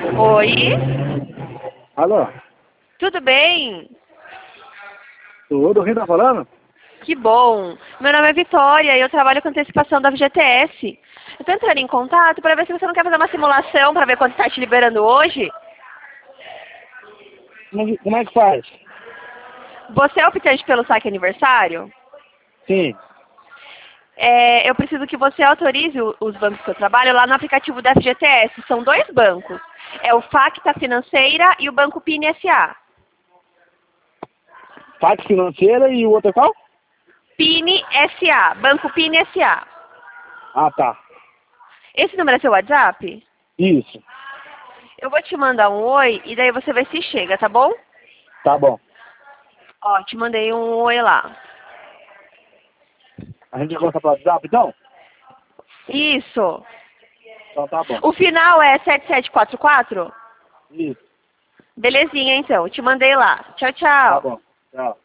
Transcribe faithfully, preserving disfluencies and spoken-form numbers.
Oi? Alô? Tudo bem? Tudo, quem tá falando? Que bom. Meu nome é Vitória e eu trabalho com antecipação da F G T S. Eu tô entrando em contato para ver se você não quer fazer uma simulação para ver quanto está te liberando hoje. Como como é que faz? Você é optante pelo saque aniversário? Sim. É, eu preciso que você autorize o- os bancos que eu trabalho lá no aplicativo da F G T S. São dois bancos. É o Facta Financeira e o Banco Pini S A. Fax financeira e o outro é qual? Pini S A. Banco Pini S A. Ah, tá. Esse número é seu WhatsApp? Isso. Eu vou te mandar um oi e daí você vê se chega, tá bom? Tá bom. Ó, te mandei um oi lá. A gente gosta pro WhatsApp, então? Isso. Então tá bom. O final é sete sete quatro quatro? Isso. Belezinha, então. Te mandei lá. Tchau, Tá tchau. bom. Tchau.